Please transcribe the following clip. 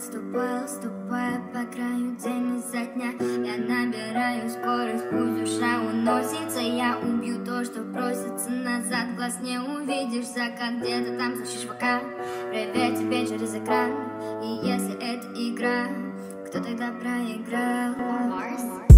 ступая по краю день изо дня. Я набираю скорость, пусть душа уносится. Я убью то, что просится назад. Глаз не увидишь, закат где-то там, слышишь вокал. Привет тебе через экран. И если это игра, кто тогда проиграл?